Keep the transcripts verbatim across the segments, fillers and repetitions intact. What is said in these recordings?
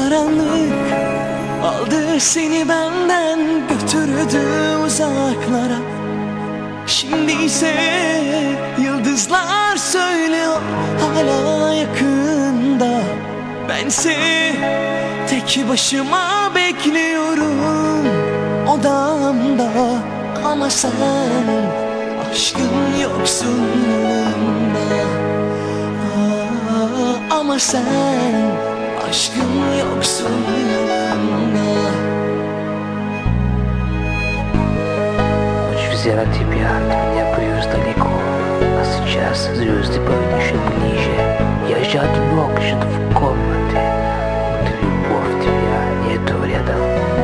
Karanlık aldı seni benden, götürdü uzaklara. Şimdi ise yıldızlar söylüyor hala yakında. Bense tek başıma bekliyorum odamda. Ama sen aşkın yoksunluğunda. Aa, ama sen aşkın yoksunluğunda. Ночь взяла тебя, меня привез далеко, а сейчас звезды поют еще ближе. Я же одинок, что-то в комнате, вот любовь тебя нету рядом.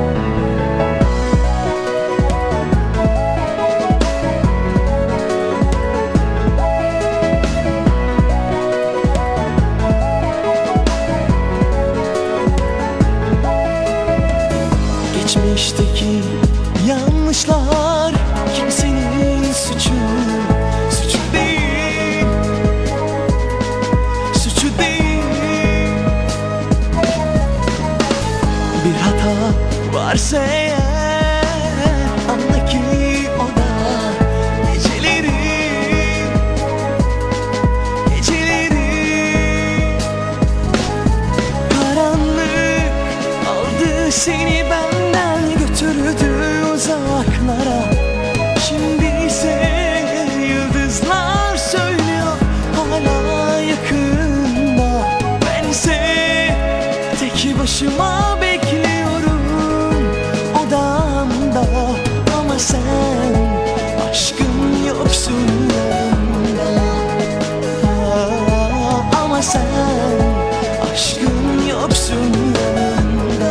Geçmişteki yanlışlar kimsenin suçu, suçu değil, suçu değil. Bir hata varsa eğer, anla ki o da geceleri, geceleri. Karanlık aldı seni benden, götürdü uzaklara. Şimdi ise yıldızlar söylüyor hala yakında. Bense tek başıma bekliyorum odamda. Ama sen aşkın yoksun yanımda. Aa, ama sen aşkın yoksun yanımda.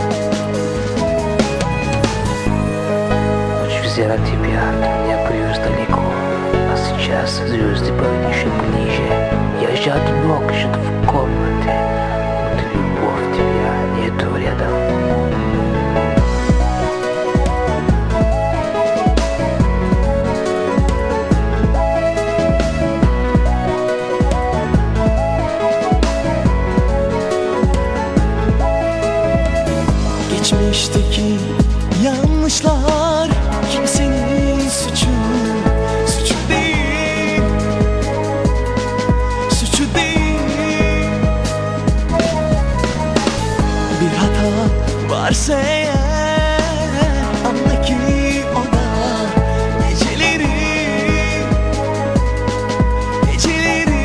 Взяла тебя, меня привез далеко, а сейчас звезды поют еще ближе. Я же одинок, что-то в комнате, вот любовь тебя нету рядом. Geçmişteki yanlışlar kimsenin suçu, suçu değil, suçu değil. Bir hata varsa eğer, anla ki o da geceleri, geceleri.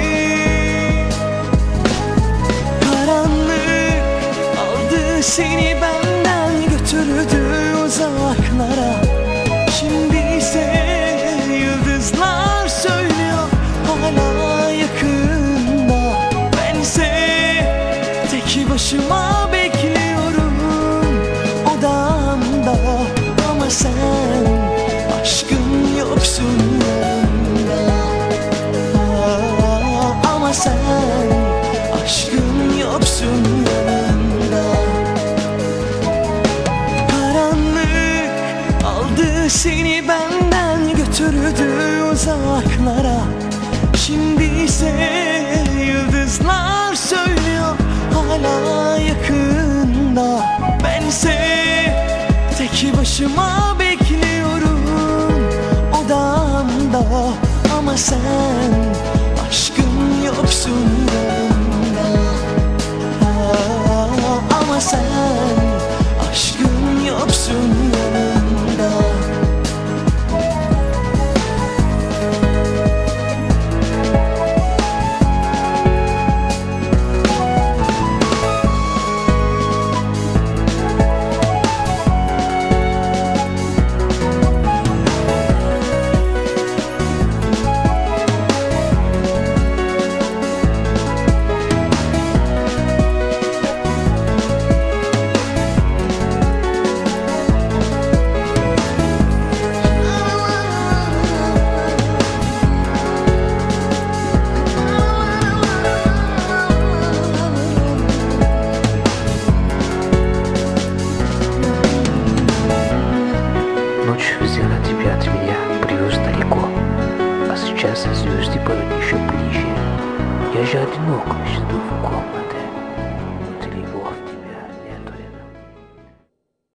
Karanlık aldı seni benden, götürdü uzaklara. Şimdi ise yıldızlar söylüyor hala yakında. Bense tek başıma bekliyorum odamda. Ama sen aşkın yoksun yanımda. Aa, ama sen aşkın yoksun yanımda. Seni benden, götürdü uzaklara. Şimdi ise yıldızlar söylüyor hala yakında. Bense tek başıma bekliyorum odamda. Ama sen aşkın yoksun yanımda. Aa, ama sen aşkın yoksun yanımda. сейчас звезды поют еще ближе. Я же одинок, жду в комнате.